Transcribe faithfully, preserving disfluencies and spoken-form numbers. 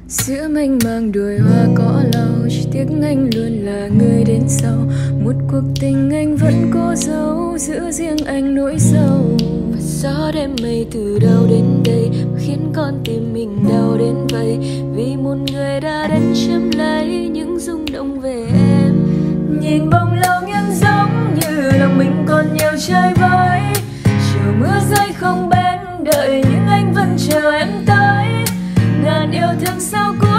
Giữa mênh mang đồi hoa cỏ lau, chỉ tiếc anh luôn là người đến sau. Một cuộc tình anh vẫn cố giấu, giữ riêng anh nỗi sầu. Và gió đêm mây từ đâu đến đây mà khiến con tim mình đau đến vậy. Vì một người đã đến chiếm lấy những rung động về em. Nhìn bóng lâu nhưng giống như lòng mình còn nhiều chơi vơi. Chiều mưa rơi không bên đợi nhưng anh vẫn chờ em tới. Ngàn yêu thương sao cũng